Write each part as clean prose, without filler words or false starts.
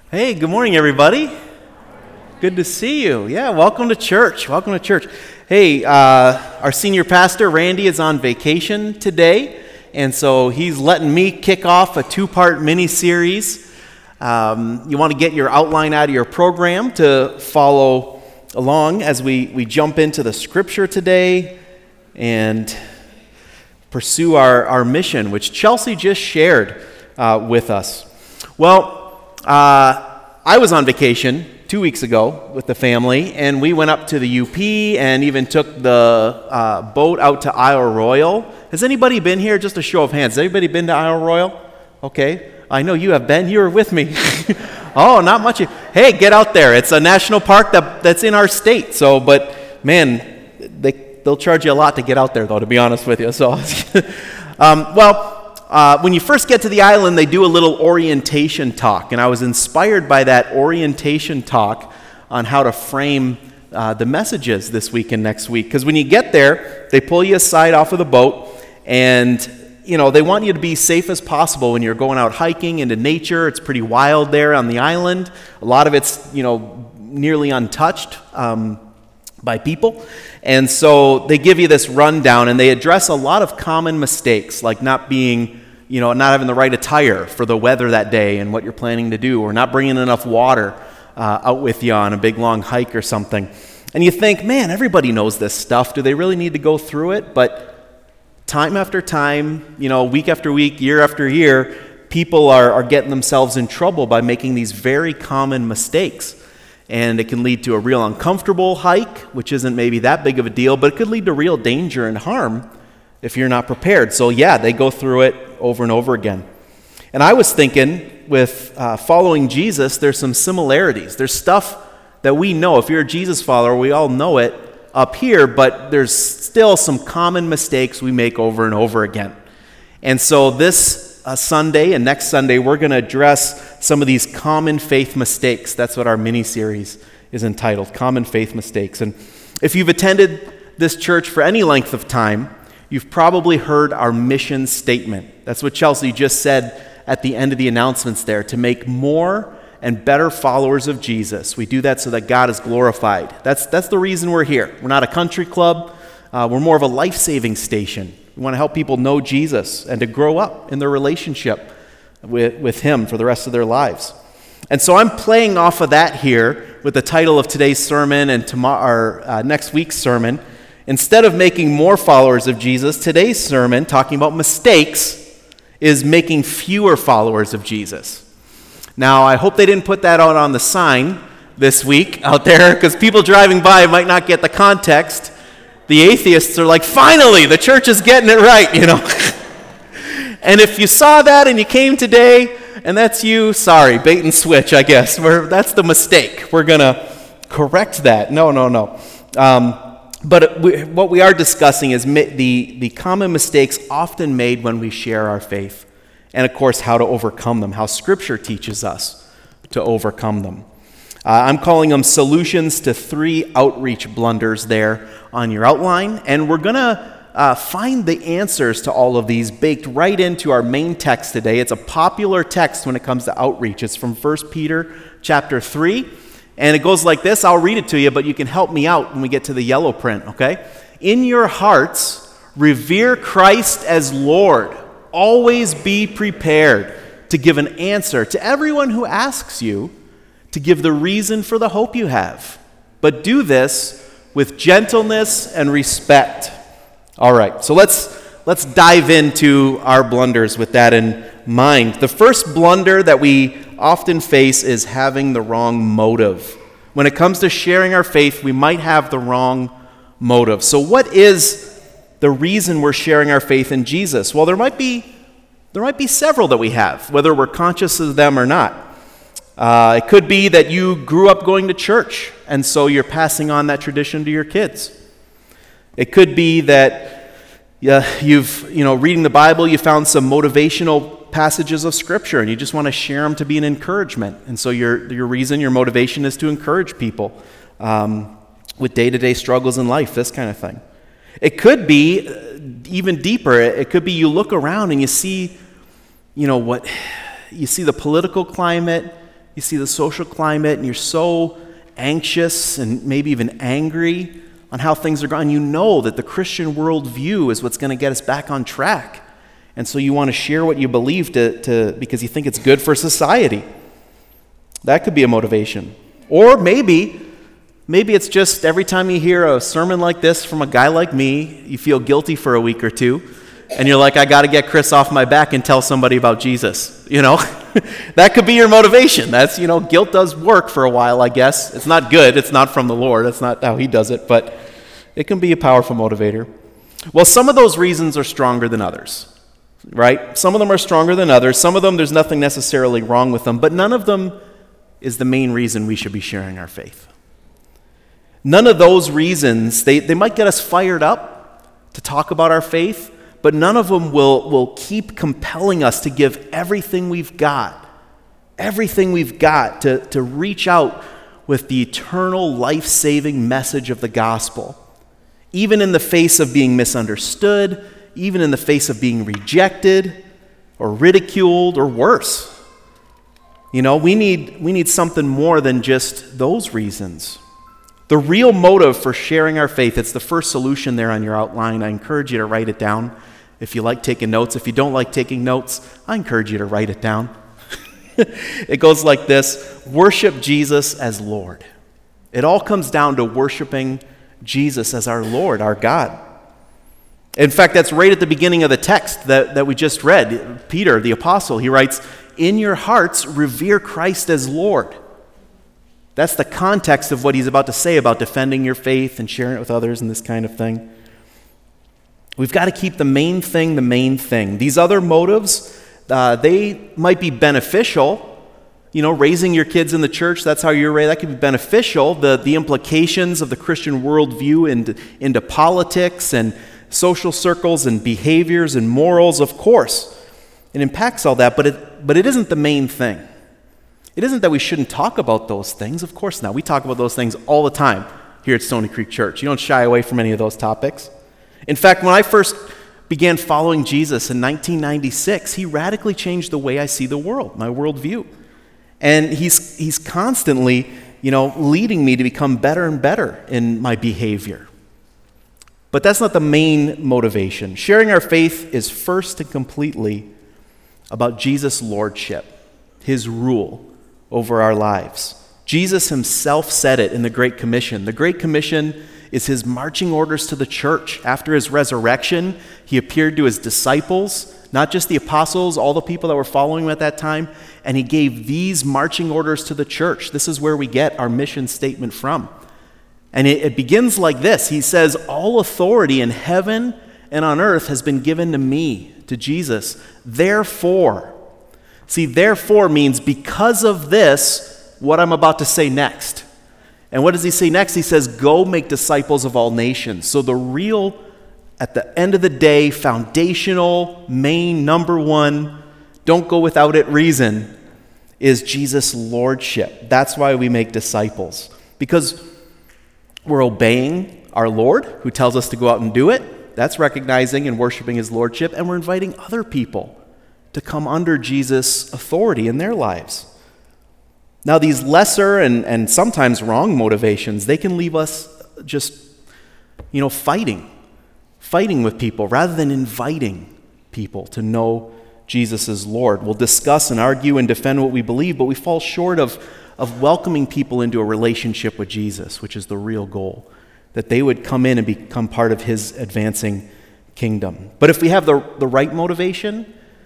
Hey, good morning, everybody. Good to see you. Yeah, welcome to church. Welcome to church. Hey, our senior pastor, Randy, is on vacation today, and so he's letting me kick off a two-part mini-series. You want to get your outline out of your program to follow along as we jump into the scripture today and pursue our mission, which Chelsea just shared with us. Well, I was on vacation 2 weeks ago with the family, and we went up to the UP and even took the boat out to Isle Royale. Has anybody been here? Just a show of hands. Has anybody been to Isle Royale? Okay. I know you have been. You were with me. Oh, not much. Hey, get out there. It's a national park that's in our state. So, but man, they'll charge you a lot to get out there, though, to be honest with you. So, when you first get to the island, they do a little orientation talk, and I was inspired by that orientation talk on how to frame the messages this week and next week. Because when you get there, they pull you aside off of the boat, and they want you to be safe as possible when you're going out hiking into nature. It's pretty wild there on the island. A lot of it's nearly untouched by people. And so they give you this rundown, and they address a lot of common mistakes, like not having the right attire for the weather that day and what you're planning to do, or not bringing enough water out with you on a big long hike or something. And you think, man, everybody knows this stuff. Do they really need to go through it? But time after time, week after week, year after year, people are getting themselves in trouble by making these very common mistakes. And it can lead to a real uncomfortable hike, which isn't maybe that big of a deal, but it could lead to real danger and harm if you're not prepared. So yeah, they go through it over and over again. And I was thinking, with following Jesus, there's some similarities. There's stuff that we know. If you're a Jesus follower, we all know it up here, but there's still some common mistakes we make over and over again. And so this Sunday and next Sunday, we're going to address some of these common faith mistakes. That's what our mini-series is entitled, Common Faith Mistakes. And if you've attended this church for any length of time, you've probably heard our mission statement. That's what Chelsea just said at the end of the announcements there, to make more and better followers of Jesus. We do that so that God is glorified. That's the reason we're here. We're not a country club. We're more of a life-saving station. We want to help people know Jesus and to grow up in their relationship with Him for the rest of their lives. And so I'm playing off of that here with the title of today's sermon and next week's sermon. Instead of making more followers of Jesus, today's sermon, talking about mistakes, is making fewer followers of Jesus. Now, I hope they didn't put that out on the sign this week out there, because people driving by might not get the context. The atheists are like, finally, the church is getting it right, And if you saw that and you came today, and that's you, sorry, bait and switch, I guess. That's the mistake. We're going to correct that. No. But what we are discussing is the common mistakes often made when we share our faith, and of course how to overcome them, how Scripture teaches us to overcome them. I'm calling them solutions to 3 outreach blunders there on your outline, and we're going to find the answers to all of these baked right into our main text today. It's a popular text when it comes to outreach. It's from 1 Peter chapter 3. And it goes like this. I'll read it to you, but you can help me out when we get to the yellow print, okay? In your hearts, revere Christ as Lord. Always be prepared to give an answer to everyone who asks you to give the reason for the hope you have. But do this with gentleness and respect. All right, so let's dive into our blunders with that in mind. The first blunder that we often face is having the wrong motive. When it comes to sharing our faith, we might have the wrong motive. So what is the reason we're sharing our faith in Jesus? Well, there might be several that we have, whether we're conscious of them or not. It could be that you grew up going to church, and so you're passing on that tradition to your kids. It could be that you've reading the Bible, you found some motivational passages of Scripture, and you just want to share them to be an encouragement. And so your reason, your motivation is to encourage people with day-to-day struggles in life, this kind of thing. It could be even deeper. It could be you look around and you see, the political climate, You see the social climate and you're so anxious and maybe even angry on how things are going. You know that the Christian worldview is what's going to get us back on track. And so you want to share what you believe because you think it's good for society. That could be a motivation. Or maybe it's just every time you hear a sermon like this from a guy like me, you feel guilty for a week or two, and you're like, I got to get Chris off my back and tell somebody about Jesus, That could be your motivation. That's, guilt does work for a while, I guess. It's not good. It's not from the Lord. That's not how he does it, but it can be a powerful motivator. Well, some of those reasons are stronger than others, right? Some of them are stronger than others. Some of them, there's nothing necessarily wrong with them, but none of them is the main reason we should be sharing our faith. None of those reasons, they might get us fired up to talk about our faith, but none of them will keep compelling us to give everything we've got to reach out with the eternal life-saving message of the gospel, even in the face of being misunderstood, even in the face of being rejected or ridiculed or worse. We need something more than just those reasons. The real motive for sharing our faith, it's the first solution there on your outline. I encourage you to write it down if you like taking notes. If you don't like taking notes, I encourage you to write it down. It goes like this: worship Jesus as Lord. It all comes down to worshiping Jesus as our Lord, our God. In fact, that's right at the beginning of the text that we just read. Peter, the apostle, he writes, "In your hearts, revere Christ as Lord." That's the context of what he's about to say about defending your faith and sharing it with others and this kind of thing. We've got to keep the main thing the main thing. These other motives, they might be beneficial. Raising your kids in the church, that's how you're raised. That could be beneficial. The implications of the Christian worldview into politics and social circles and behaviors and morals, of course. It impacts all that, but it isn't the main thing. It isn't that we shouldn't talk about those things. Of course not. We talk about those things all the time here at Stony Creek Church. You don't shy away from any of those topics. In fact, when I first began following Jesus in 1996, he radically changed the way I see the world, my worldview. And he's constantly, leading me to become better and better in my behavior. But that's not the main motivation. Sharing our faith is first and completely about Jesus' lordship, his rule over our lives. Jesus himself said it in the Great Commission. The Great Commission is his marching orders to the church. After his resurrection, he appeared to his disciples, not just the apostles, all the people that were following him at that time, and he gave these marching orders to the church. This is where we get our mission statement from. And it begins like this. He says, "All authority in heaven and on earth has been given to me," to Jesus. "Therefore," see, therefore means because of this, what I'm about to say next. And what does he say next? He says, "Go make disciples of all nations." So the real, at the end of the day, foundational, main, number one, don't go without it reason is Jesus' lordship. That's why we make disciples. Because we're obeying our Lord, who tells us to go out and do it. That's recognizing and worshiping his lordship. And we're inviting other people to come under Jesus' authority in their lives. Now, these lesser and sometimes wrong motivations, they can leave us just, fighting with people rather than inviting people to know Jesus as Lord. We'll discuss and argue and defend what we believe, but we fall short of welcoming people into a relationship with Jesus, which is the real goal, that they would come in and become part of his advancing kingdom. But if we have the right motivation,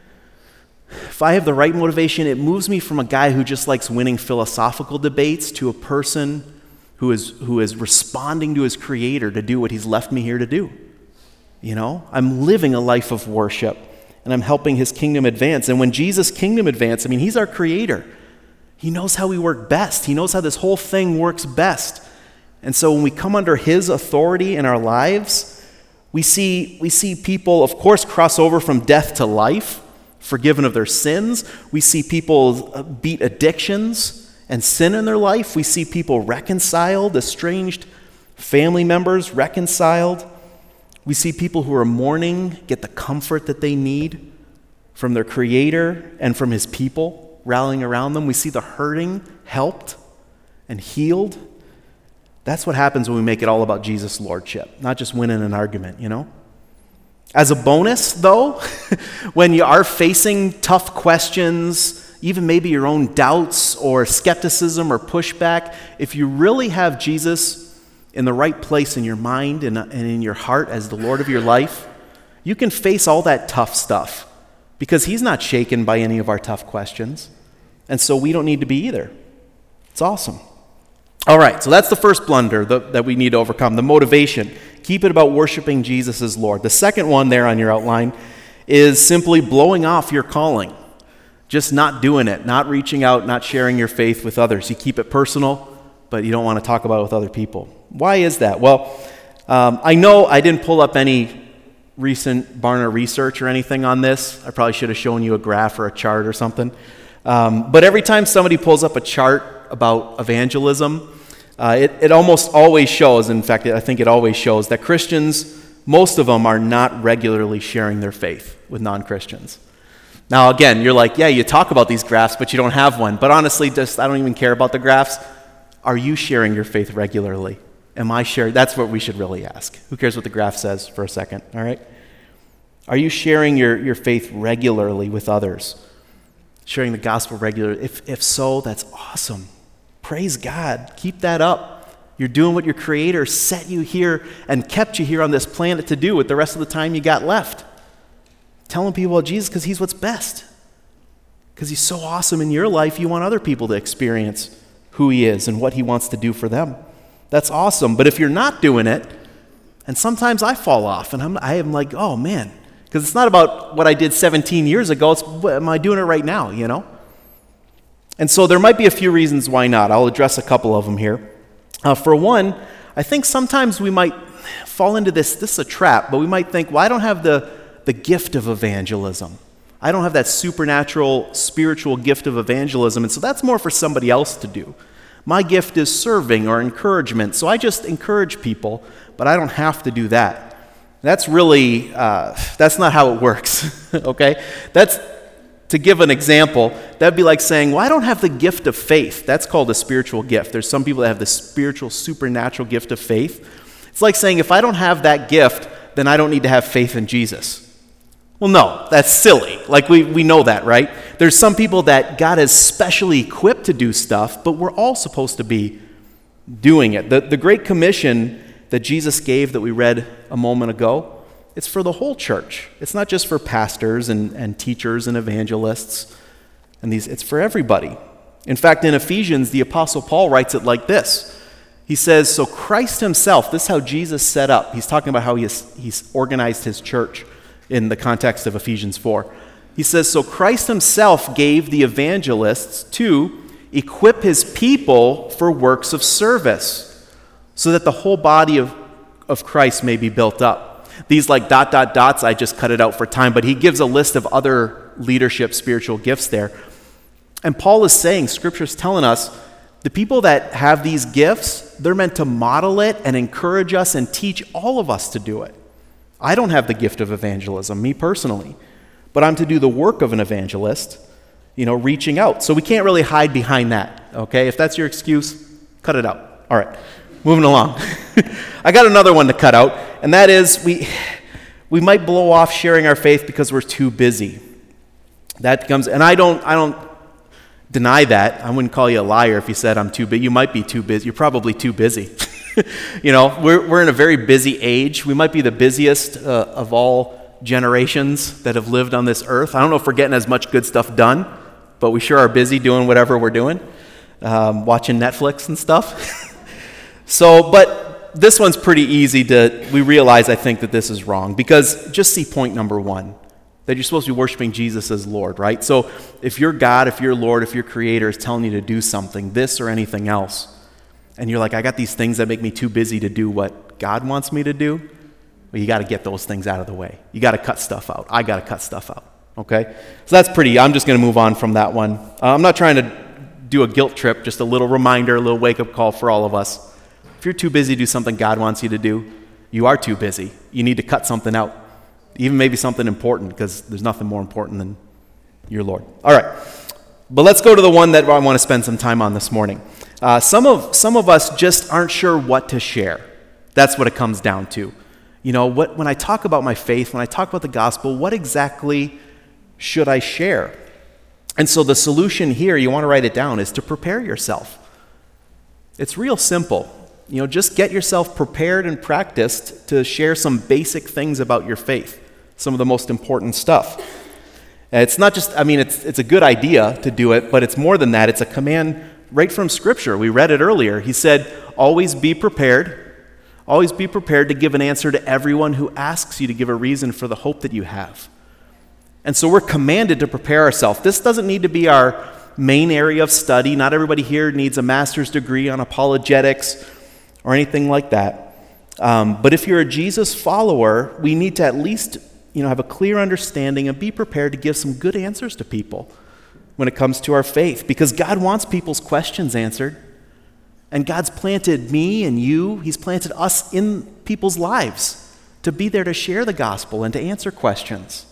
it moves me from a guy who just likes winning philosophical debates to a person who is responding to his Creator to do what he's left me here to do. I'm living a life of worship, and I'm helping his kingdom advance. And when Jesus' kingdom advances, he's our Creator. He knows how we work best. He knows how this whole thing works best. And so when we come under his authority in our lives, we see people, of course, cross over from death to life, forgiven of their sins. We see people beat addictions and sin in their life. We see people reconciled, estranged family members reconciled. We see people who are mourning get the comfort that they need from their Creator and from his people. rallying around them. We see the hurting helped and healed. That's what happens when we make it all about Jesus' lordship, not just winning an argument, As a bonus, though, when you are facing tough questions, even maybe your own doubts or skepticism or pushback, if you really have Jesus in the right place in your mind and in your heart as the Lord of your life, you can face all that tough stuff because he's not shaken by any of our tough questions. And so we don't need to be either. It's awesome. All right, so that's the first blunder that we need to overcome, the motivation. Keep it about worshiping Jesus as Lord. The second one there on your outline is simply blowing off your calling. Just not doing it, not reaching out, not sharing your faith with others. You keep it personal, but you don't want to talk about it with other people. Why is that? Well, I know I didn't pull up any recent Barna research or anything on this. I probably should have shown you a graph or a chart or something. But every time somebody pulls up a chart about evangelism, it almost always shows, in fact, I think it always shows that Christians, most of them are not regularly sharing their faith with non-Christians. Now, again, you're like, yeah, you talk about these graphs, but you don't have one. But honestly, I don't even care about the graphs. Are you sharing your faith regularly? Am I sharing? That's what we should really ask. Who cares what the graph says for a second, all right? Are you sharing your faith regularly with others? Sharing the gospel regularly? If so, that's awesome. Praise God. Keep that up. You're doing what your Creator set you here and kept you here on this planet to do with the rest of the time you got left. Telling people about Jesus because he's what's best. Because he's so awesome in your life, you want other people to experience who he is and what he wants to do for them. That's awesome. But if you're not doing it, and sometimes I fall off, and I am like, oh man, because it's not about what I did 17 years ago, it's am I doing it right now, And so there might be a few reasons why not. I'll address a couple of them here. For one, I think sometimes we might fall into this is a trap, but we might think, well, I don't have the gift of evangelism. I don't have that supernatural, spiritual gift of evangelism, and so that's more for somebody else to do. My gift is serving or encouragement, so I just encourage people, but I don't have to do that. That's really, that's not how it works, okay? That's, to give an example, that'd be like saying, well, I don't have the gift of faith. That's called a spiritual gift. There's some people that have the spiritual, supernatural gift of faith. It's like saying, if I don't have that gift, then I don't need to have faith in Jesus. Well, no, that's silly. Like, we know that, right? There's some people that God has specially equipped to do stuff, but we're all supposed to be doing it. The Great Commission that Jesus gave that we read a moment ago, it's for the whole church. It's not just for pastors and teachers and evangelists. It's for everybody. In fact, in Ephesians, the Apostle Paul writes it like this. He says, so Christ himself, this is how Jesus set up. He's talking about how he's organized his church in the context of Ephesians 4. He says, so Christ himself gave the evangelists to equip his people for works of service, so that the whole body of Christ may be built up. These like ... I just cut it out for time, but he gives a list of other leadership spiritual gifts there. And Paul is saying, Scripture's telling us, the people that have these gifts, they're meant to model it and encourage us and teach all of us to do it. I don't have the gift of evangelism, me personally, but I'm to do the work of an evangelist, reaching out. So we can't really hide behind that, okay? If that's your excuse, cut it out. All right, moving along. I got another one to cut out, and that is we might blow off sharing our faith because we're too busy. That comes, and I don't deny that. I wouldn't call you a liar if you said I'm too busy. You might be too busy. You're probably too busy. We're in a very busy age. We might be the busiest of all generations that have lived on this earth. I don't know if we're getting as much good stuff done, but we sure are busy doing whatever we're doing, watching Netflix and stuff. But this one's pretty easy we realize, I think, that this is wrong, because just see point number one, that you're supposed to be worshiping Jesus as Lord, right? So if your God, if your Lord, if your Creator is telling you to do something, this or anything else, and you're like, I got these things that make me too busy to do what God wants me to do, well, you got to get those things out of the way. You got to cut stuff out. I got to cut stuff out, okay? So I'm just going to move on from that one. I'm not trying to do a guilt trip, just a little reminder, a little wake-up call for all of us. If you're too busy to do something God wants you to do, you are too busy. You need to cut something out, even maybe something important, because there's nothing more important than your Lord. All right. But let's go to the one that I want to spend some time on this morning. Some of us just aren't sure what to share. That's what it comes down to. When I talk about my faith, when I talk about the gospel, what exactly should I share? And so the solution here, you want to write it down, is to prepare yourself. It's real simple. Just get yourself prepared and practiced to share some basic things about your faith, some of the most important stuff. It's not just, it's a good idea to do it, but it's more than that. It's a command right from Scripture. We read it earlier. He said, always be prepared. Always be prepared to give an answer to everyone who asks you to give a reason for the hope that you have. And so we're commanded to prepare ourselves. This doesn't need to be our main area of study. Not everybody here needs a master's degree on apologetics or anything like that. But if you're a Jesus follower, we need to at least have a clear understanding and be prepared to give some good answers to people when it comes to our faith, because God wants people's questions answered. And God's planted me and you, He's planted us in people's lives to be there to share the gospel and to answer questions.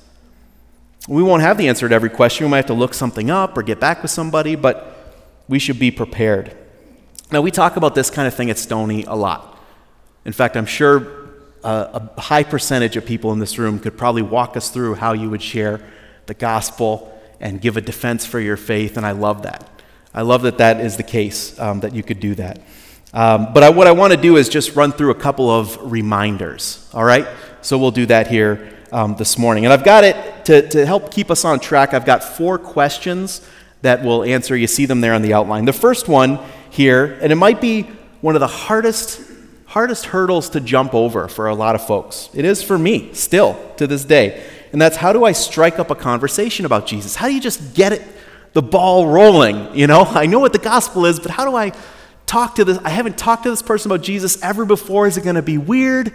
We won't have the answer to every question. We might have to look something up or get back with somebody, but we should be prepared. Now, we talk about this kind of thing at Stony a lot. In fact, I'm sure a high percentage of people in this room could probably walk us through how you would share the gospel and give a defense for your faith, and I love that. I love that that is the case, that you could do that. But what I want to do is just run through a couple of reminders, all right? So we'll do that here this morning. And I've got it, to help keep us on track, I've got 4 questions that we'll answer. You see them there on the outline. The first one here, and it might be one of the hardest hurdles to jump over for a lot of folks. It is for me, still, to this day. And that's, how do I strike up a conversation about Jesus? How do you just get the ball rolling? I know what the gospel is, but how do I talk to this? I haven't talked to this person about Jesus ever before. Is it going to be weird,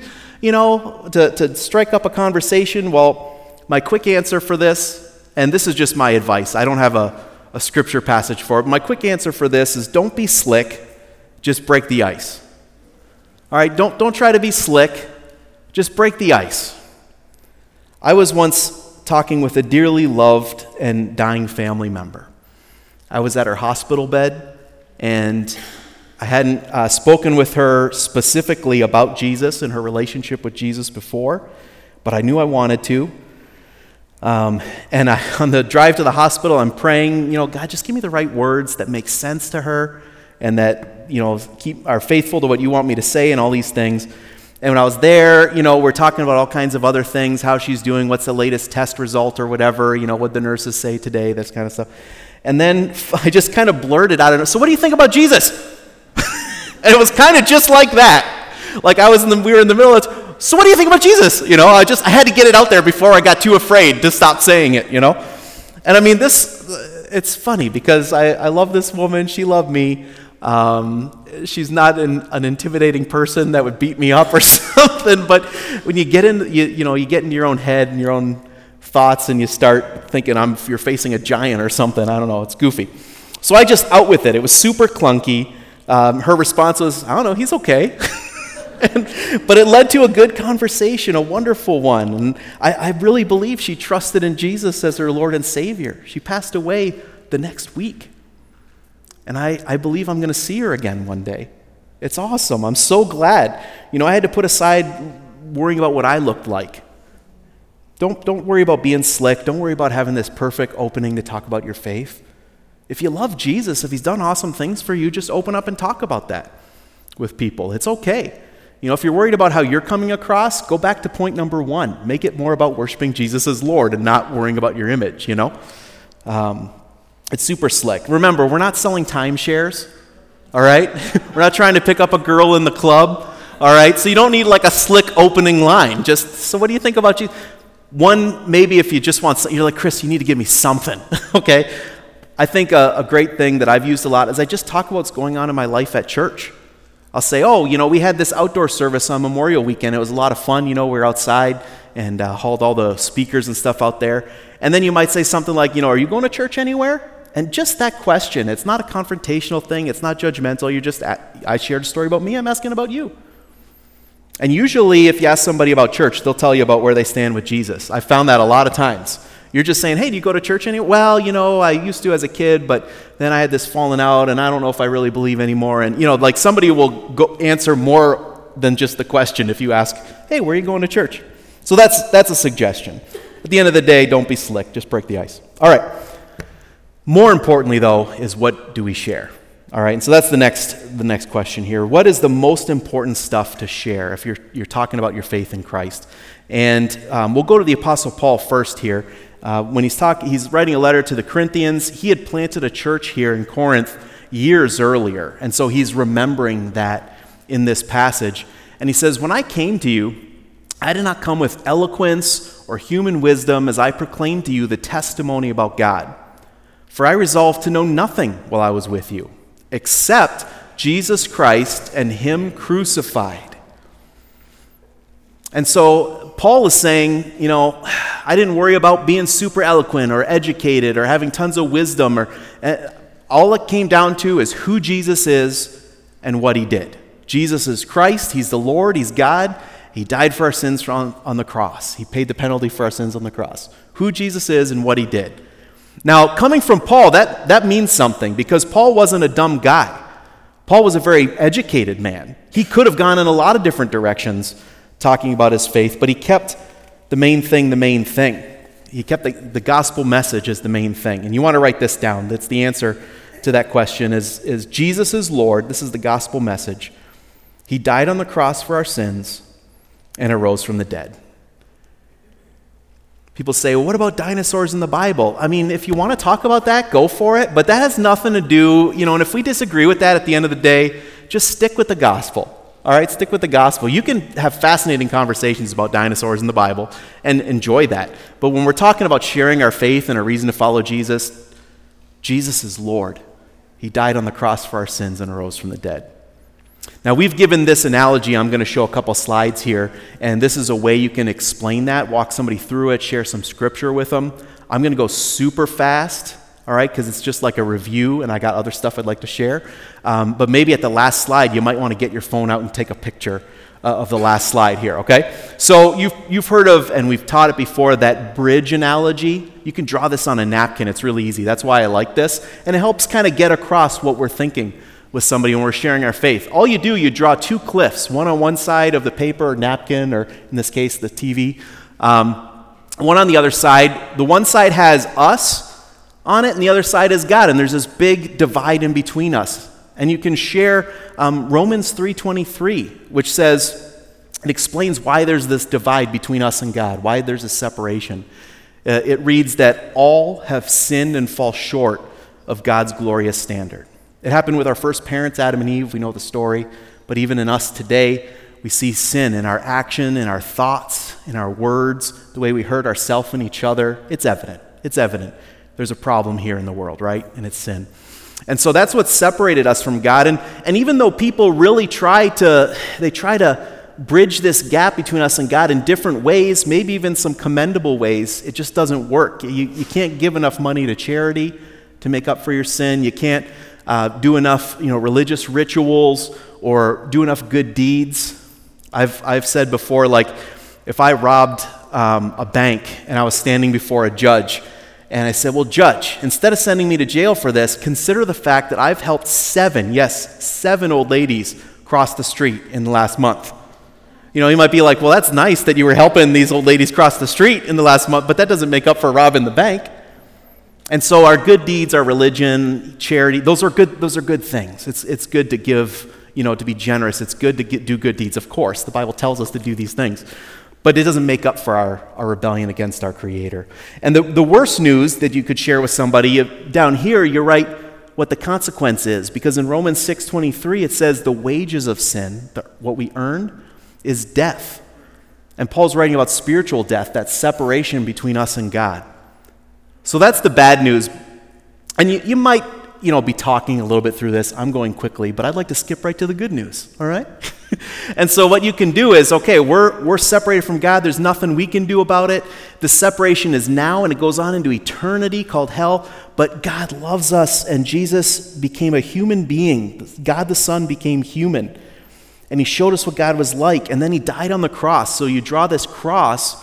to strike up a conversation? Well, my quick answer for this, and this is just my advice, I don't have a scripture passage for it, but my quick answer for this is, don't be slick, just break the ice. All right, don't try to be slick, just break the ice. I was once talking with a dearly loved and dying family member. I was at her hospital bed, and I hadn't spoken with her specifically about Jesus and her relationship with Jesus before, but I knew I wanted to. On the drive to the hospital, I'm praying, God, just give me the right words that make sense to her and that, are faithful to what you want me to say and all these things. And when I was there, we're talking about all kinds of other things, how she's doing, what's the latest test result or whatever, what the nurses say today, this kind of stuff. And then I just kind of blurted out, so what do you think about Jesus? And it was kind of just like that. Like we were in the middle of, so what do you think about Jesus? I had to get it out there before I got too afraid to stop saying it, And it's funny because I love this woman, she loved me. She's not an intimidating person that would beat me up or something, but when you get into you get into your own head and your own thoughts and you start thinking you're facing a giant or something, I don't know, it's goofy. So I just out with it. It was super clunky. Her response was, I don't know, he's okay. But it led to a good conversation, a wonderful one. And I really believe she trusted in Jesus as her Lord and Savior. She passed away the next week. And I believe I'm going to see her again one day. It's awesome. I'm so glad. I had to put aside worrying about what I looked like. Don't worry about being slick. Don't worry about having this perfect opening to talk about your faith. If you love Jesus, if He's done awesome things for you, just open up and talk about that with people. It's okay. If you're worried about how you're coming across, go back to point number 1. Make it more about worshiping Jesus as Lord and not worrying about your image, It's super slick. Remember, we're not selling timeshares, all right? We're not trying to pick up a girl in the club, all right? So you don't need like a slick opening line. So what do you think about Jesus? One, maybe if you just want, you're like, Chris, you need to give me something, okay? I think a great thing that I've used a lot is I just talk about what's going on in my life at church. I'll say, we had this outdoor service on Memorial Weekend. It was a lot of fun. We were outside and hauled all the speakers and stuff out there. And then you might say something like, are you going to church anywhere? And just that question, it's not a confrontational thing. It's not judgmental. I shared a story about me. I'm asking about you. And usually if you ask somebody about church, they'll tell you about where they stand with Jesus. I found that a lot of times. You're just saying, hey, do you go to church anymore? Well, I used to as a kid, but then I had this falling out, and I don't know if I really believe anymore. And, like somebody will go answer more than just the question if you ask, hey, where are you going to church? So that's a suggestion. At the end of the day, don't be slick. Just break the ice. All right. More importantly, though, is what do we share? All right, and so that's the next question here. What is the most important stuff to share if you're talking about your faith in Christ? And we'll go to the Apostle Paul first here. When he's writing a letter to the Corinthians. He had planted a church here in Corinth years earlier, and so he's remembering that in this passage. And he says, when I came to you, I did not come with eloquence or human wisdom as I proclaimed to you the testimony about God. For I resolved to know nothing while I was with you, except Jesus Christ and Him crucified. And so Paul is saying, I didn't worry about being super eloquent or educated or having tons of wisdom. All it came down to is who Jesus is and what He did. Jesus is Christ. He's the Lord. He's God. He died for our sins on the cross. He paid the penalty for our sins on the cross. Who Jesus is and what He did. Now, coming from Paul, that means something, because Paul wasn't a dumb guy. Paul was a very educated man. He could have gone in a lot of different directions talking about his faith, but he kept the main thing the main thing. He kept the gospel message as the main thing. And you want to write this down. That's the answer to that question is Jesus is Lord. This is the gospel message. He died on the cross for our sins and arose from the dead. People say, well, what about dinosaurs in the Bible? I mean, if you want to talk about that, go for it. But that has nothing to do, and if we disagree with that at the end of the day, just stick with the gospel. All right, stick with the gospel. You can have fascinating conversations about dinosaurs in the Bible and enjoy that. But when we're talking about sharing our faith and a reason to follow Jesus, Jesus is Lord. He died on the cross for our sins and arose from the dead. Now, we've given this analogy. I'm going to show a couple slides here, and this is a way you can explain that, walk somebody through it, share some scripture with them. I'm going to go super fast, all right, because it's just like a review, and I got other stuff I'd like to share. But maybe at the last slide, you might want to get your phone out and take a picture of the last slide here, okay? So you've heard of, and we've taught it before, that bridge analogy. You can draw this on a napkin. It's really easy. That's why I like this, and it helps kind of get across what we're thinking with somebody when we're sharing our faith. All you do, you draw two cliffs, one on one side of the paper or napkin, or in this case, the TV. One on the other side. The one side has us on it, and the other side is God, and there's this big divide in between us. And you can share Romans 3:23, which says, it explains why there's this divide between us and God, why there's a separation. It reads that all have sinned and fall short of God's glorious standard. It happened with our first parents, Adam and Eve. We know the story. But even in us today, we see sin in our action, in our thoughts, in our words, the way we hurt ourselves and each other. It's evident. It's evident. There's a problem here in the world, right? And it's sin. And so that's what separated us from God. And even though people really try to bridge this gap between us and God in different ways, maybe even some commendable ways, it just doesn't work. You can't give enough money to charity to make up for your sin. You can't do enough, religious rituals or do enough good deeds. I've said before, like, if I robbed a bank and I was standing before a judge and I said, well, judge, instead of sending me to jail for this, consider the fact that I've helped 7 old ladies cross the street in the last month. You might be like, well, that's nice that you were helping these old ladies cross the street in the last month, but that doesn't make up for robbing the bank. And so our good deeds, our religion, charity, those are good things. It's good to give, to be generous. It's good to do good deeds, of course. The Bible tells us to do these things. But it doesn't make up for our rebellion against our Creator. And the worst news that you could share with somebody, down here, you're right, what the consequence is. Because in Romans 6:23, it says the wages of sin, what we earn, is death. And Paul's writing about spiritual death, that separation between us and God. So that's the bad news. And you might, be talking a little bit through this. I'm going quickly, but I'd like to skip right to the good news, all right? And so what you can do is, okay, we're separated from God. There's nothing we can do about it. The separation is now, and it goes on into eternity called hell. But God loves us, and Jesus became a human being. God the Son became human. And He showed us what God was like, and then He died on the cross. So you draw this cross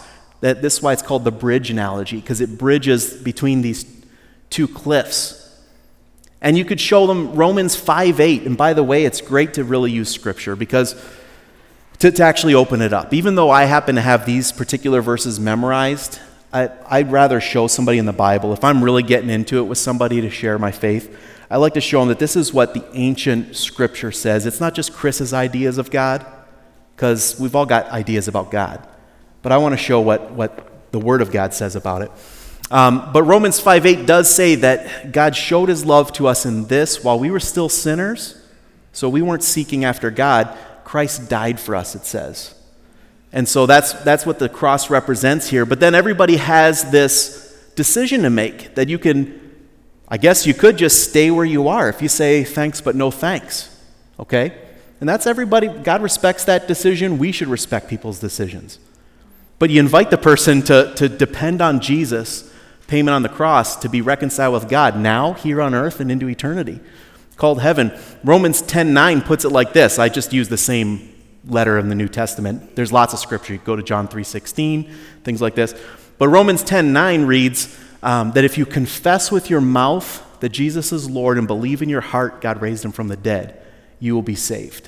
This is why it's called the bridge analogy, because it bridges between these two cliffs. And you could show them Romans 5:8. And by the way, it's great to really use Scripture because to actually open it up. Even though I happen to have these particular verses memorized, I'd rather show somebody in the Bible. If I'm really getting into it with somebody to share my faith, I like to show them that this is what the ancient Scripture says. It's not just Chris's ideas of God, because we've all got ideas about God. But I want to show what the Word of God says about it. But Romans 5:8 does say that God showed his love to us in this: while we were still sinners, so we weren't seeking after God, Christ died for us, it says. And so that's what the cross represents here. But then everybody has this decision to make that you can, I guess you could just stay where you are if you say thanks but no thanks, okay? And that's everybody. God respects that decision. We should respect people's decisions. But you invite the person to depend on Jesus' payment on the cross to be reconciled with God now, here on earth, and into eternity, called heaven. Romans 10:9 puts it like this. I just use the same letter in the New Testament. There's lots of scripture. You go to John 3:16, things like this. But Romans 10:9 reads that if you confess with your mouth that Jesus is Lord and believe in your heart God raised him from the dead, you will be saved.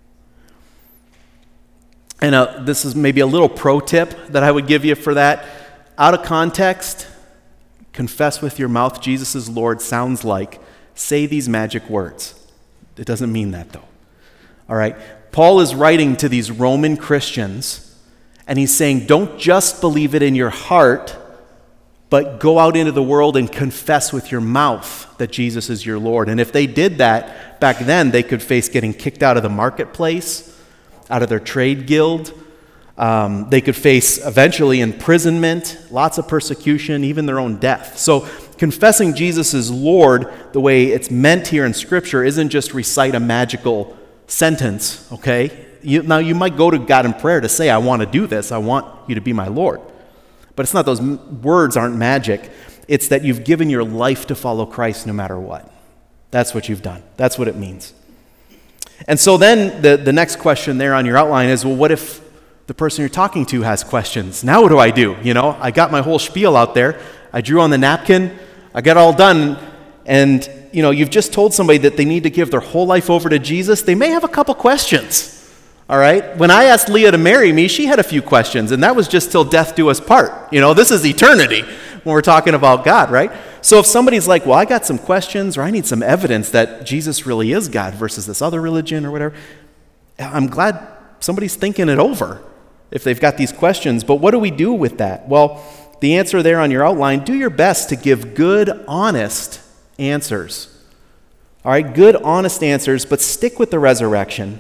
And this is maybe a little pro tip that I would give you for that. Out of context, confess with your mouth Jesus is Lord sounds like say these magic words. It doesn't mean that, though. All right? Paul is writing to these Roman Christians, and he's saying, don't just believe it in your heart, but go out into the world and confess with your mouth that Jesus is your Lord. And if they did that back then, they could face getting kicked out of the marketplace, out of their trade guild. They could face eventually imprisonment, lots of persecution, even their own death. So confessing Jesus is Lord, the way it's meant here in Scripture, isn't just recite a magical sentence, okay? Now you might go to God in prayer to say, I want to do this. I want you to be my Lord. But it's not, those words aren't magic. It's that you've given your life to follow Christ no matter what. That's what you've done. That's what it means. And so then the next question there on your outline is, well, what if the person you're talking to has questions? Now what do I do? You know, I got my whole spiel out there. I drew on the napkin. I got it all done. And, you know, you've just told somebody that they need to give their whole life over to Jesus. They may have a couple questions. All right? When I asked Leah to marry me, she had a few questions, and that was just till death do us part. You know, this is eternity when we're talking about God, right? So if somebody's like, well, I got some questions, or I need some evidence that Jesus really is God versus this other religion or whatever, I'm glad somebody's thinking it over if they've got these questions. But what do we do with that? Well, the answer there on your outline, do your best to give good, honest answers. All right, good, honest answers, but stick with the resurrection.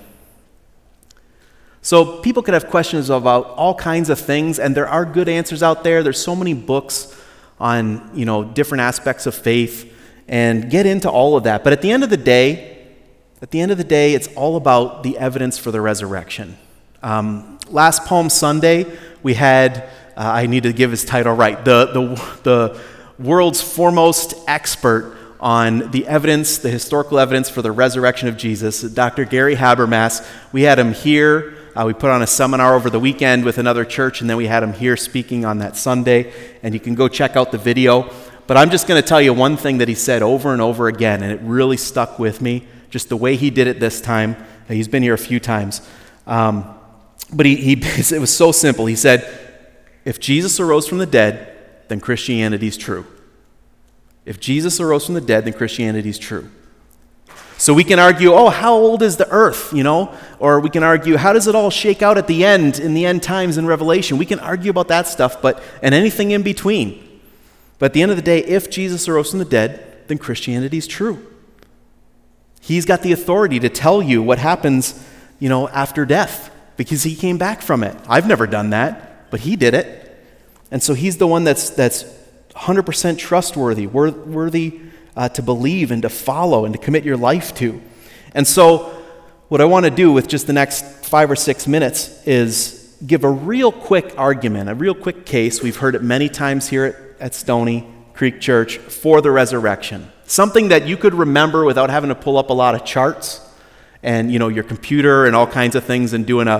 So people could have questions about all kinds of things, and there are good answers out there. There's so many books on, you know, different aspects of faith, and get into all of that. But at the end of the day, it's all about the evidence for the resurrection. Last Palm Sunday, we had, I need to give his title right, the world's foremost expert on the evidence, the historical evidence for the resurrection of Jesus, Dr. Gary Habermas. We had him here. We put on a seminar over the weekend with another church, and then we had him here speaking on that Sunday, and you can go check out the video. But I'm just going to tell you one thing that he said over and over again, and it really stuck with me, just the way he did it this time. He's been here a few times. But it was so simple. He said, if Jesus arose from the dead, then Christianity is true. If Jesus arose from the dead, then Christianity is true. So we can argue, oh, how old is the earth, you know? Or we can argue, how does it all shake out at the end, in the end times in Revelation? We can argue about that stuff, and anything in between. But at the end of the day, if Jesus arose from the dead, then Christianity is true. He's got the authority to tell you what happens, you know, after death, because he came back from it. I've never done that, but he did it. And so he's the one that's 100% trustworthy, worthy to believe and to follow and to commit your life to. And so what I want to do with just the next 5 or 6 minutes is give a real quick argument, a real quick case. We've heard it many times here at Stony Creek Church for the resurrection. Something that you could remember without having to pull up a lot of charts and, you know, your computer and all kinds of things and doing a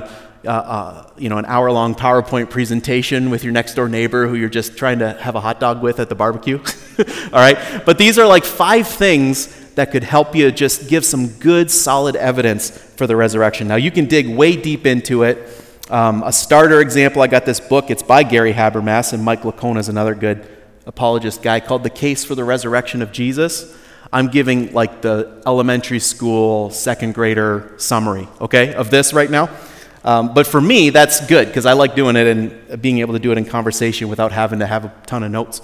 an hour-long PowerPoint presentation with your next-door neighbor who you're just trying to have a hot dog with at the barbecue. All right? But these are like 5 things that could help you just give some good, solid evidence for the resurrection. Now, you can dig way deep into it. A starter example, I got this book. It's by Gary Habermas, and Mike Licona is another good apologist guy, called The Case for the Resurrection of Jesus. I'm giving like the elementary school, second grader summary, okay, of this right now. But for me, that's good because I like doing it and being able to do it in conversation without having to have a ton of notes.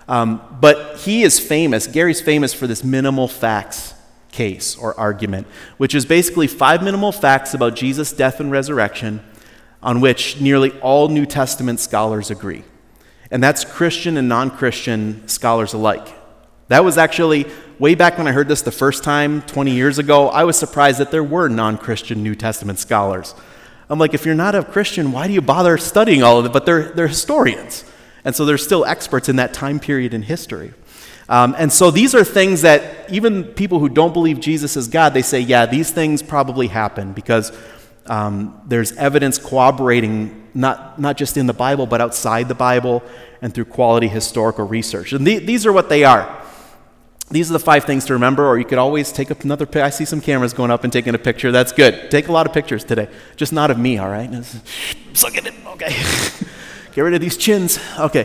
But he is famous, Gary's famous for this minimal facts case or argument, which is basically 5 minimal facts about Jesus' death and resurrection on which nearly all New Testament scholars agree. And that's Christian and non-Christian scholars alike. That was actually, way back when I heard this the first time, 20 years ago, I was surprised that there were non-Christian New Testament scholars. I'm like, if you're not a Christian, why do you bother studying all of it? But they're historians. And so they're still experts in that time period in history. And so these are things that even people who don't believe Jesus is God, they say, yeah, these things probably happen because there's evidence corroborating not just in the Bible, but outside the Bible and through quality historical research. And these are what they are. These are the 5 things to remember, or you could always take up another picture. I see some cameras going up and taking a picture. That's good. Take a lot of pictures today. Just not of me, all right? Suck it in. Okay. Get rid of these chins. Okay.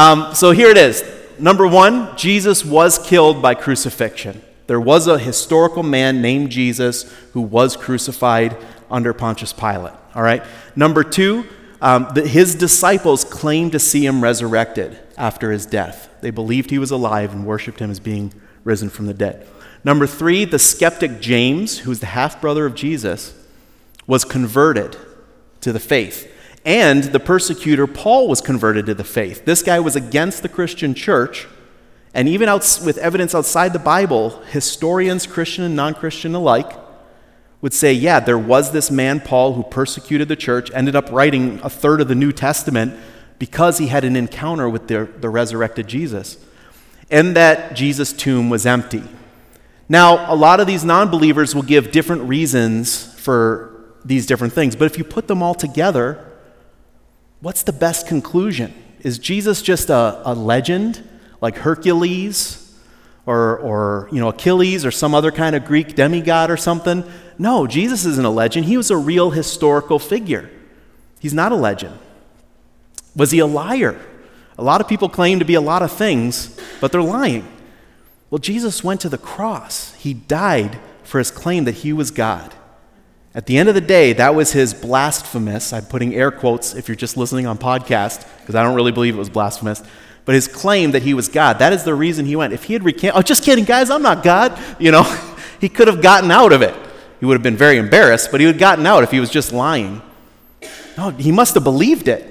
So here it is. Number 1, Jesus was killed by crucifixion. There was a historical man named Jesus who was crucified under Pontius Pilate. All right. Number 2, his disciples claimed to see him resurrected after his death. They believed he was alive and worshiped him as being risen from the dead. Number 3, the skeptic James, who's the half-brother of Jesus, was converted to the faith. And the persecutor Paul was converted to the faith. This guy was against the Christian church, and even with evidence outside the Bible, historians, Christian and non-Christian alike, would say, yeah, there was this man, Paul, who persecuted the church, ended up writing a third of the New Testament because he had an encounter with the resurrected Jesus, and that Jesus' tomb was empty. Now, a lot of these non-believers will give different reasons for these different things, but if you put them all together, what's the best conclusion? Is Jesus just a legend, like Hercules, or Achilles, or some other kind of Greek demigod or something? No, Jesus isn't a legend. He was a real historical figure. He's not a legend. Was he a liar? A lot of people claim to be a lot of things, but they're lying. Well, Jesus went to the cross. He died for his claim that he was God. At the end of the day, that was his blasphemous, I'm putting air quotes if you're just listening on podcast, because I don't really believe it was blasphemous, but his claim that he was God, that is the reason he went. If he had recanted, just kidding, guys, I'm not God, he could have gotten out of it. He would have been very embarrassed, but he would have gotten out if he was just lying. No, he must have believed it.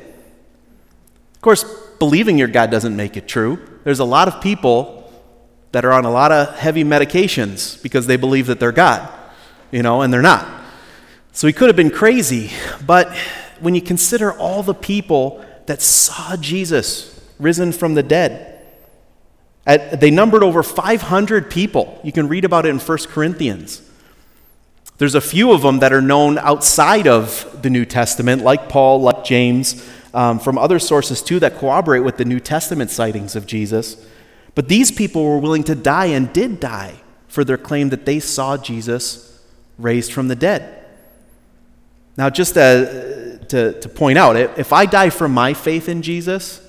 Of course, believing your God doesn't make it true. There's a lot of people that are on a lot of heavy medications because they believe that they're God, and they're not. So he could have been crazy, but when you consider all the people that saw Jesus risen from the dead, they numbered over 500 people. You can read about it in 1 Corinthians. There's a few of them that are known outside of the New Testament, like Paul, like James, from other sources too that corroborate with the New Testament sightings of Jesus. But these people were willing to die and did die for their claim that they saw Jesus raised from the dead. Now, just to point out, if I die for my faith in Jesus,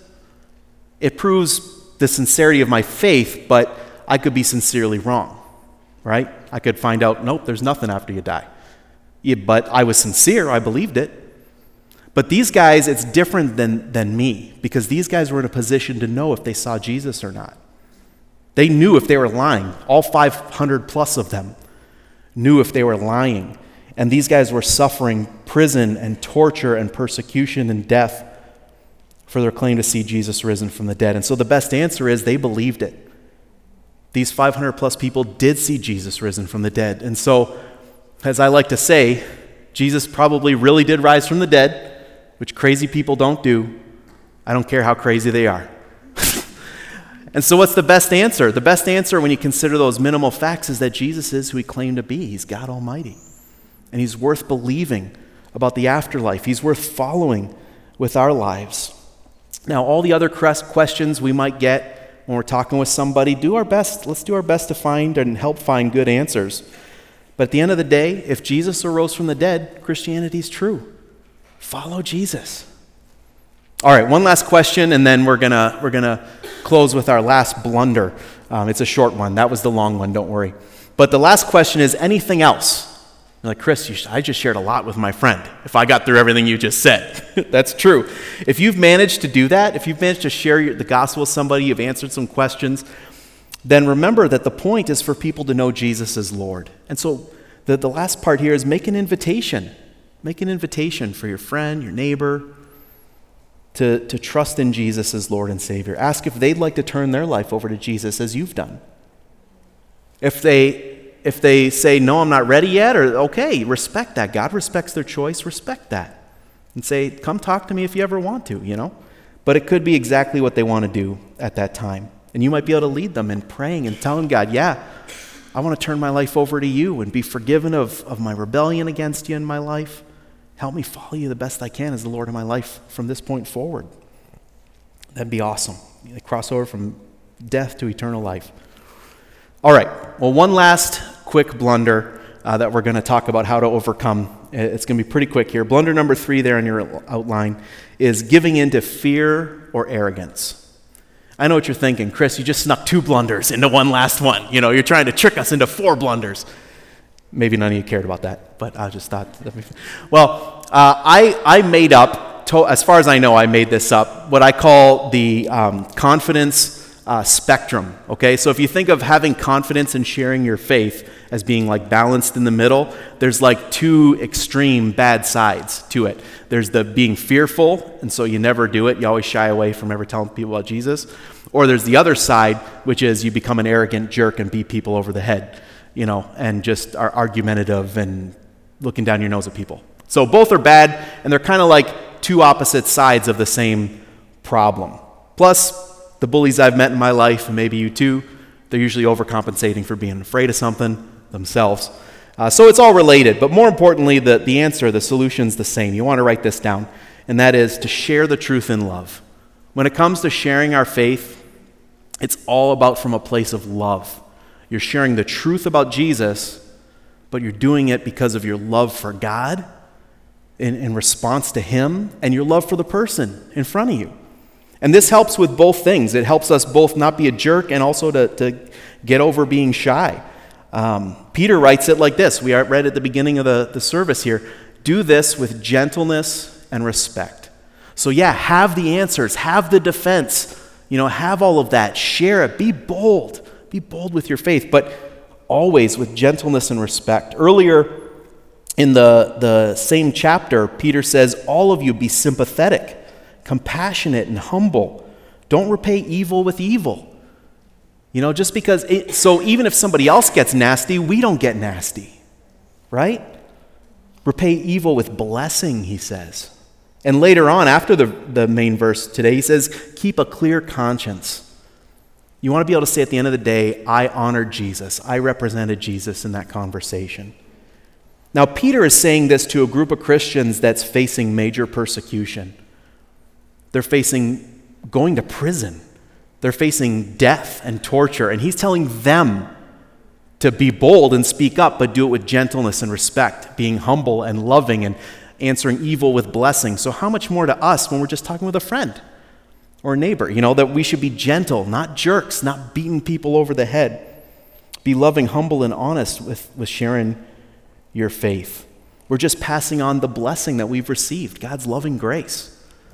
it proves the sincerity of my faith, but I could be sincerely wrong, right? I could find out, nope, there's nothing after you die. Yeah, but I was sincere, I believed it. But these guys, it's different than me, because these guys were in a position to know if they saw Jesus or not. They knew if they were lying. All 500 plus of them knew if they were lying. And these guys were suffering prison and torture and persecution and death for their claim to see Jesus risen from the dead. And so the best answer is they believed it. These 500 plus people did see Jesus risen from the dead. And so, as I like to say, Jesus probably really did rise from the dead, which crazy people don't do. I don't care how crazy they are. And so what's the best answer? The best answer when you consider those minimal facts is that Jesus is who he claimed to be. He's God Almighty. And he's worth believing about the afterlife. He's worth following with our lives. Now, all the other questions we might get when we're talking with somebody, do our best. Let's do our best to find and help find good answers. But at the end of the day, if Jesus arose from the dead, Christianity is true. Follow Jesus. All right, one last question, and then we're gonna close with our last blunder. It's a short one. That was the long one, don't worry. But the last question is, anything else? You're like, Chris, I just shared a lot with my friend. If I got through everything you just said. That's true. If you've managed to do that, if you've managed to share the gospel with somebody, you've answered some questions, then remember that the point is for people to know Jesus as Lord. And so the last part here is make an invitation. Make an invitation for your friend, your neighbor, to trust in Jesus as Lord and Savior. Ask if they'd like to turn their life over to Jesus as you've done. If they say, no, I'm not ready yet, or okay, respect that. God respects their choice, respect that. And say, come talk to me if you ever want to, But it could be exactly what they want to do at that time. And you might be able to lead them in praying and telling God, yeah, I want to turn my life over to you and be forgiven of my rebellion against you in my life. Help me follow you the best I can as the Lord of my life from this point forward. That'd be awesome. Cross over from death to eternal life. All right, well, one last quick blunder that we're going to talk about how to overcome. It's going to be pretty quick here. Blunder number 3 there in your outline is giving in to fear or arrogance. I know what you're thinking. Chris, you just snuck 2 blunders into one last one. You're trying to trick us into 4 blunders. Maybe none of you cared about that, but I just thought that'd be fun. Well, I made up, as far as I know, I made this up, what I call the confidence spectrum, okay? So if you think of having confidence in sharing your faith as being like balanced in the middle, there's like 2 extreme bad sides to it. There's the being fearful, and so you never do it. You always shy away from ever telling people about Jesus. Or there's the other side, which is you become an arrogant jerk and beat people over the head, and just are argumentative and looking down your nose at people. So both are bad, and they're kind of like 2 opposite sides of the same problem. Plus, the bullies I've met in my life, and maybe you too, they're usually overcompensating for being afraid of something themselves. So it's all related, but more importantly, the answer, the solution's the same. You want to write this down, and that is to share the truth in love. When it comes to sharing our faith, it's all about from a place of love. You're sharing the truth about Jesus, but you're doing it because of your love for God, in response to Him, and your love for the person in front of you. And this helps with both things. It helps us both not be a jerk and also to get over being shy. Peter writes it like this. We read at the beginning of the service here. Do this with gentleness and respect. So yeah, have the answers, have the defense, have all of that. Share it. Be bold. Be bold with your faith, but always with gentleness and respect. Earlier in the same chapter, Peter says, all of you be sympathetic, compassionate, and humble. Don't repay evil with evil. Just because, so even if somebody else gets nasty, we don't get nasty, right? Repay evil with blessing, he says. And later on, after the main verse today, he says, keep a clear conscience. You want to be able to say at the end of the day, I honored Jesus. I represented Jesus in that conversation. Now, Peter is saying this to a group of Christians that's facing major persecution. They're facing going to prison. They're facing death and torture. And he's telling them to be bold and speak up, but do it with gentleness and respect, being humble and loving and answering evil with blessing. So how much more to us when we're just talking with a friend or a neighbor, that we should be gentle, not jerks, not beating people over the head. Be loving, humble, and honest with sharing your faith. We're just passing on the blessing that we've received, God's loving grace.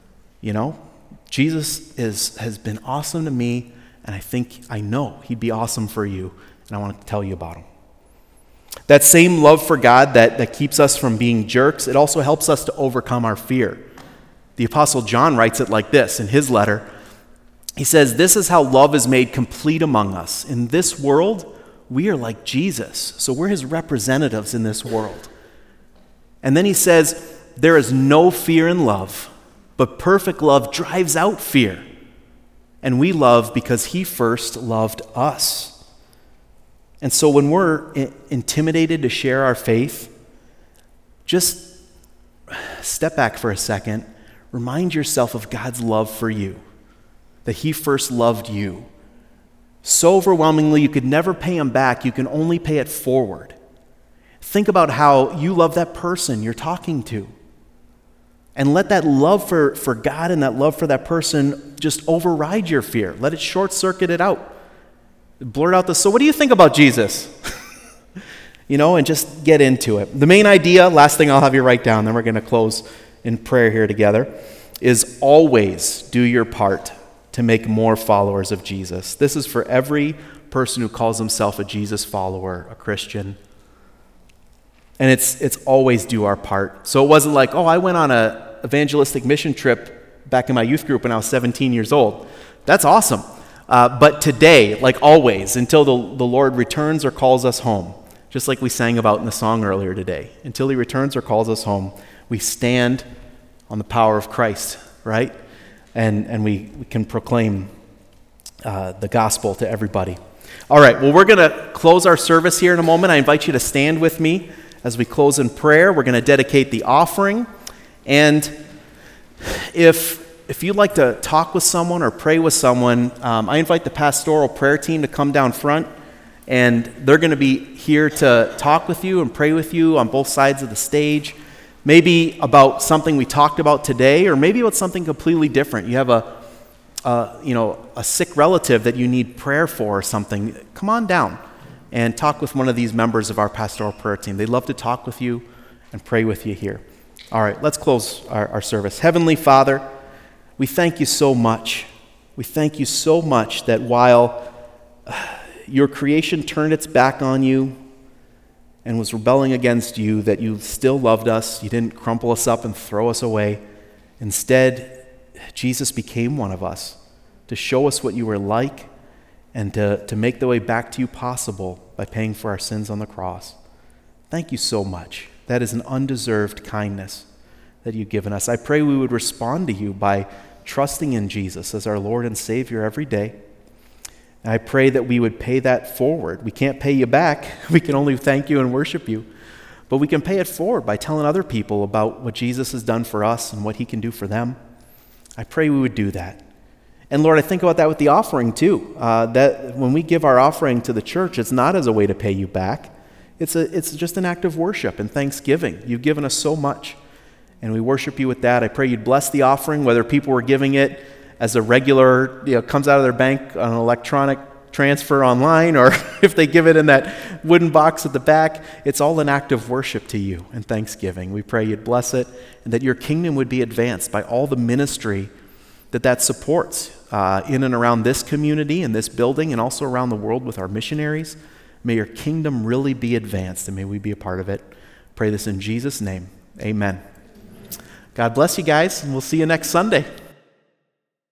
Jesus has been awesome to me, and I know he'd be awesome for you, and I want to tell you about him. That same love for God that keeps us from being jerks, it also helps us to overcome our fear. The Apostle John writes it like this in his letter. He says, this is how love is made complete among us. In this world, we are like Jesus, so we're his representatives in this world. And then he says, there is no fear in love, but perfect love drives out fear. And we love because he first loved us. And so when we're intimidated to share our faith, just step back for a second. Remind yourself of God's love for you, that he first loved you. So overwhelmingly, you could never pay him back. You can only pay it forward. Think about how you love that person you're talking to. And let that love for God and that love for that person just override your fear. Let it short-circuit it out. Blurt out so what do you think about Jesus? And just get into it. The main idea, last thing I'll have you write down, then we're going to close in prayer here together, is always do your part to make more followers of Jesus. This is for every person who calls himself a Jesus follower, a Christian. And it's always do our part. So it wasn't like, I went on an evangelistic mission trip back in my youth group when I was 17 years old. That's awesome. But today, like always, until the Lord returns or calls us home, just like we sang about in the song earlier today, until he returns or calls us home, we stand on the power of Christ, right? And we can proclaim the gospel to everybody. All right, well, we're going to close our service here in a moment. I invite you to stand with me as we close in prayer. We're going to dedicate the offering. And if you'd like to talk with someone or pray with someone, I invite the pastoral prayer team to come down front. And they're going to be here to talk with you and pray with you on both sides of the stage. Maybe about something we talked about today, or maybe about something completely different. You have a sick relative that you need prayer for or something. Come on down and talk with one of these members of our pastoral prayer team. They'd love to talk with you and pray with you here. All right, let's close our service. Heavenly Father, we thank you so much. We thank you so much that while your creation turned its back on you and was rebelling against you, that you still loved us. You didn't crumple us up and throw us away. Instead, Jesus became one of us to show us what you were like and to make the way back to you possible by paying for our sins on the cross. Thank you so much. That is an undeserved kindness that you've given us. I pray we would respond to you by trusting in Jesus as our Lord and Savior every day. And I pray that we would pay that forward. We can't pay you back. We can only thank you and worship you. But we can pay it forward by telling other people about what Jesus has done for us and what he can do for them. I pray we would do that. And Lord, I think about that with the offering too. That when we give our offering to the church, it's not as a way to pay you back. It's just an act of worship and thanksgiving. You've given us so much, and we worship you with that. I pray you'd bless the offering, whether people were giving it as a regular, comes out of their bank on an electronic transfer online, or if they give it in that wooden box at the back. It's all an act of worship to you and thanksgiving. We pray you'd bless it, and that your kingdom would be advanced by all the ministry that supports in and around this community and this building, and also around the world with our missionaries. May your kingdom really be advanced, and may we be a part of it. Pray this in Jesus' name. Amen. God bless you guys, and we'll see you next Sunday.